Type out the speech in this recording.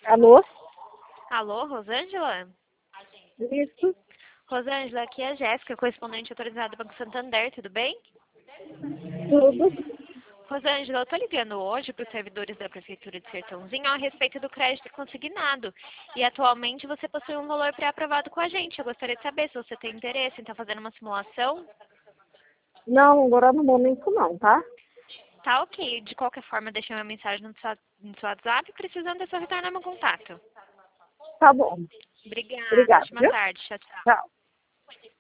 Alô? Alô, Rosângela? Isso, Rosângela, aqui é a Jéssica, correspondente autorizada do Banco Santander, tudo bem? tudo. Rosângela, eu tô ligando hoje para os servidores da Prefeitura de Sertãozinho a respeito do crédito consignado. E atualmente você possui um valor pré-aprovado com a gente. Eu gostaria de saber se você tem interesse em estar fazendo uma simulação. Não, agora no momento não, tá? Tá ok. De qualquer forma, deixei uma mensagem no seu WhatsApp, precisando é só retornar meu contato. Tá bom. Obrigada, Obrigada, ótima viu? tarde. Tchau, tchau. Tchau.